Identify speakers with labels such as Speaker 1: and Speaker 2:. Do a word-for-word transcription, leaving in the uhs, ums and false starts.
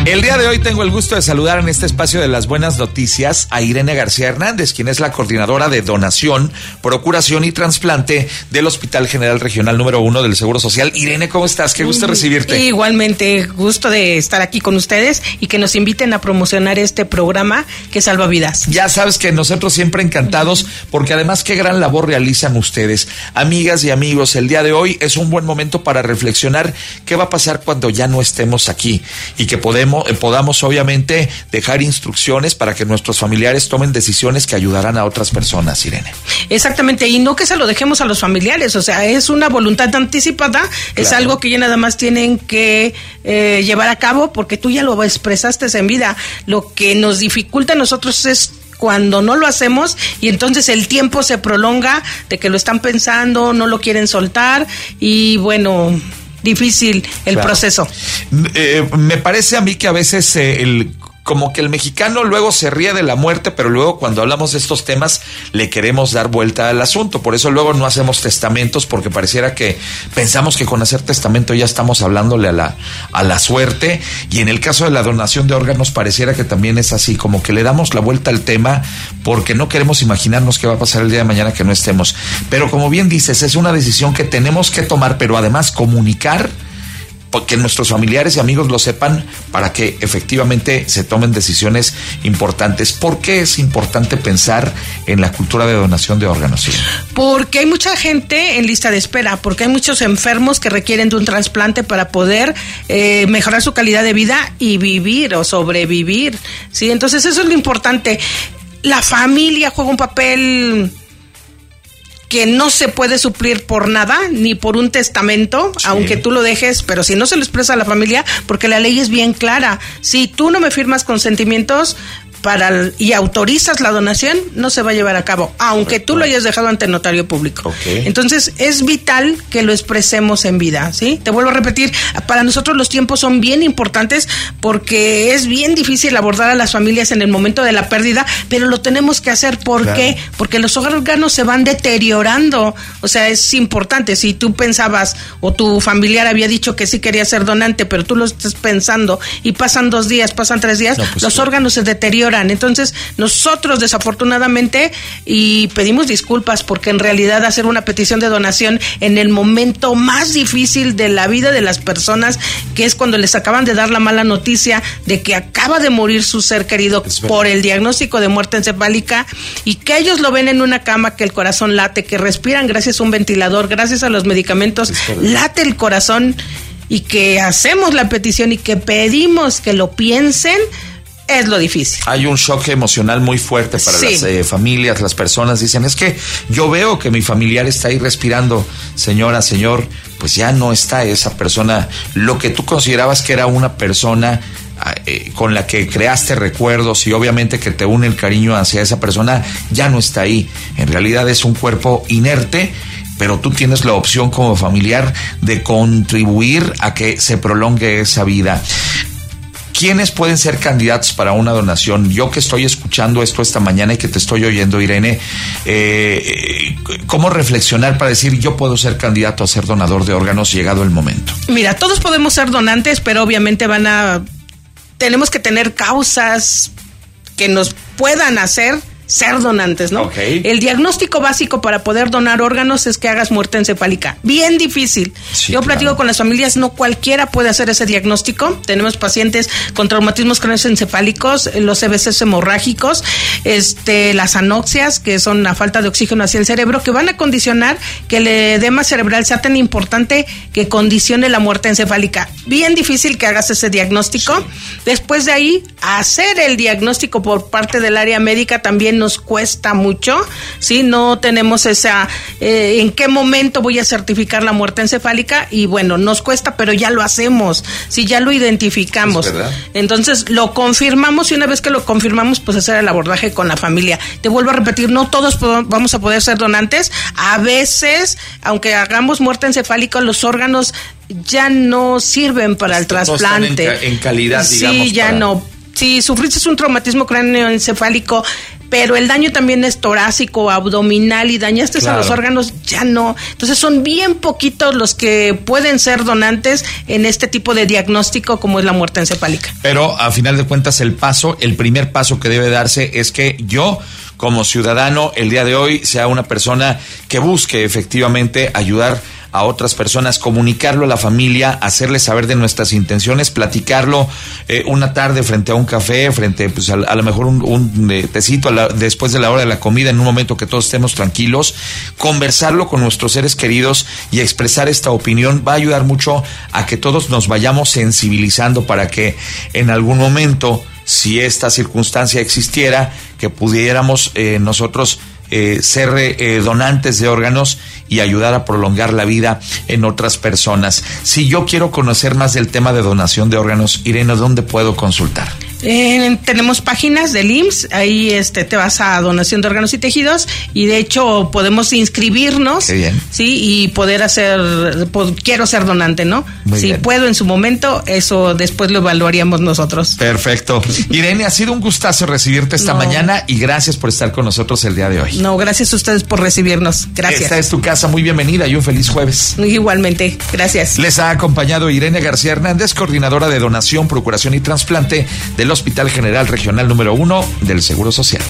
Speaker 1: El día de hoy tengo el gusto de saludar en este espacio de las buenas noticias a Irene García Hernández, quien es la coordinadora de donación, procuración y trasplante del Hospital General Regional número uno del Seguro Social. Irene, ¿cómo estás? Qué gusto recibirte.
Speaker 2: Igualmente, gusto de estar aquí con ustedes y que nos inviten a promocionar este programa que salva vidas.
Speaker 1: Ya sabes que nosotros siempre encantados, porque además qué gran labor realizan ustedes. Amigas y amigos, el día de hoy es un buen momento para reflexionar qué va a pasar cuando ya no estemos aquí y que podemos podamos obviamente dejar instrucciones para que nuestros familiares tomen decisiones que ayudarán a otras personas, Irene.
Speaker 2: Exactamente, y no que se lo dejemos a los familiares, o sea, es una voluntad anticipada, claro. Es algo que ya nada más tienen que eh, llevar a cabo porque tú ya lo expresaste en vida. Lo que nos dificulta a nosotros es cuando no lo hacemos y entonces el tiempo se prolonga de que lo están pensando, no lo quieren soltar y bueno, difícil el claro. proceso.
Speaker 1: Eh, me parece a mí que a veces eh, el como que el mexicano luego se ríe de la muerte, pero luego cuando hablamos de estos temas le queremos dar vuelta al asunto. Por eso luego no hacemos testamentos, porque pareciera que pensamos que con hacer testamento ya estamos hablándole a la, a la suerte. Y en el caso de la donación de órganos pareciera que también es así, como que le damos la vuelta al tema porque no queremos imaginarnos qué va a pasar el día de mañana que no estemos. Pero como bien dices, es una decisión que tenemos que tomar, pero además comunicar, que nuestros familiares y amigos lo sepan para que efectivamente se tomen decisiones importantes. ¿Por qué es importante pensar en la cultura de donación de órganos? ¿Sí?
Speaker 2: Porque hay mucha gente en lista de espera, porque hay muchos enfermos que requieren de un trasplante para poder eh, mejorar su calidad de vida y vivir o sobrevivir, ¿sí? Entonces eso es lo importante. La familia juega un papel que no se puede suplir por nada, ni por un testamento, sí. Aunque tú lo dejes, pero si no se lo expresa a la familia, porque la ley es bien clara. Si tú no me firmas consentimientos para y autorizas la donación, no se va a llevar a cabo, aunque tú lo hayas dejado ante el notario público. Okay. Entonces, es vital que lo expresemos en vida, ¿sí? Te vuelvo a repetir, para nosotros los tiempos son bien importantes porque es bien difícil abordar a las familias en el momento de la pérdida, pero lo tenemos que hacer. ¿Por claro. qué? Porque los órganos se van deteriorando. O sea, es importante. Si tú pensabas o tu familiar había dicho que sí quería ser donante, pero tú lo estás pensando y pasan dos días, pasan tres días, no, pues los claro. órganos se deterioran. Entonces, nosotros desafortunadamente, y pedimos disculpas porque en realidad hacer una petición de donación en el momento más difícil de la vida de las personas, que es cuando les acaban de dar la mala noticia de que acaba de morir su ser querido por el diagnóstico de muerte encefálica, y que ellos lo ven en una cama, que el corazón late, que respiran gracias a un ventilador, gracias a los medicamentos, late el corazón, y que hacemos la petición y que pedimos que lo piensen, es lo difícil.
Speaker 1: Hay un shock emocional muy fuerte para sí. las eh, familias, las personas dicen, es que yo veo que mi familiar está ahí respirando. Señora, señor, pues ya no está esa persona. Lo que tú considerabas que era una persona eh, con la que creaste recuerdos y obviamente que te une el cariño hacia esa persona, ya no está ahí. En realidad es un cuerpo inerte, pero tú tienes la opción como familiar de contribuir a que se prolongue esa vida. ¿Quiénes pueden ser candidatos para una donación? Yo que estoy escuchando esto esta mañana y que te estoy oyendo, Irene, eh, ¿cómo reflexionar para decir yo puedo ser candidato a ser donador de órganos llegado el momento?
Speaker 2: Mira, todos podemos ser donantes, pero obviamente van a... tenemos que tener causas que nos puedan hacer ser donantes, ¿no? Okay. El diagnóstico básico para poder donar órganos es que hagas muerte encefálica. Bien difícil. Sí, Yo platico claro. con las familias, no cualquiera puede hacer ese diagnóstico. Tenemos pacientes con traumatismos craneoencefálicos, los E B Cs hemorrágicos, este, las anoxias, que son la falta de oxígeno hacia el cerebro, que van a condicionar que el edema cerebral sea tan importante que condicione la muerte encefálica. Bien difícil que hagas ese diagnóstico. Sí. Después de ahí, hacer el diagnóstico por parte del área médica también nos cuesta mucho, ¿sí? No tenemos esa, eh, en qué momento voy a certificar la muerte encefálica, y bueno, nos cuesta, pero ya lo hacemos, sí, ya lo identificamos. ¿Es verdad? Entonces lo confirmamos, y una vez que lo confirmamos, pues hacer el abordaje con la familia. Te vuelvo a repetir, no todos podemos, vamos a poder ser donantes. A veces, aunque hagamos muerte encefálica, los órganos ya no sirven para el trasplante.
Speaker 1: No están en, en calidad, digamos.
Speaker 2: Sí, ya
Speaker 1: para...
Speaker 2: no. Si sufriste un traumatismo craneoencefálico pero el daño también es torácico, abdominal y dañaste claro. a los órganos, ya no. Entonces son bien poquitos los que pueden ser donantes en este tipo de diagnóstico como es la muerte encefálica.
Speaker 1: Pero a final de cuentas el paso, el primer paso que debe darse es que yo, como ciudadano, el día de hoy sea una persona que busque efectivamente ayudar a otras personas, comunicarlo a la familia, hacerles saber de nuestras intenciones, platicarlo eh, una tarde frente a un café, frente pues a, a lo mejor un, un eh, tecito a la, después de la hora de la comida, en un momento que todos estemos tranquilos, conversarlo con nuestros seres queridos y expresar esta opinión va a ayudar mucho a que todos nos vayamos sensibilizando para que en algún momento, si esta circunstancia existiera, que pudiéramos eh, nosotros Eh, ser eh, donantes de órganos y ayudar a prolongar la vida en otras personas. Si yo quiero conocer más del tema de donación de órganos, Irene, ¿dónde puedo consultar?
Speaker 2: Eh, tenemos páginas del I M S S, ahí este te vas a donación de órganos y tejidos y de hecho podemos inscribirnos.
Speaker 1: Qué bien.
Speaker 2: Sí, y poder hacer, pues, quiero ser donante, ¿no?
Speaker 1: Muy
Speaker 2: si
Speaker 1: bien.
Speaker 2: puedo en su momento, eso después lo evaluaríamos nosotros.
Speaker 1: Perfecto. Irene, ha sido un gustazo recibirte esta
Speaker 2: no.
Speaker 1: mañana y gracias por estar con nosotros el día de hoy.
Speaker 2: No, gracias a ustedes por recibirnos. Gracias.
Speaker 1: Esta es tu casa, muy bienvenida y un feliz jueves.
Speaker 2: Igualmente, gracias.
Speaker 1: Les ha acompañado Irene García Hernández, coordinadora de donación, procuración y trasplante del Hospital General Regional número uno del Seguro Social.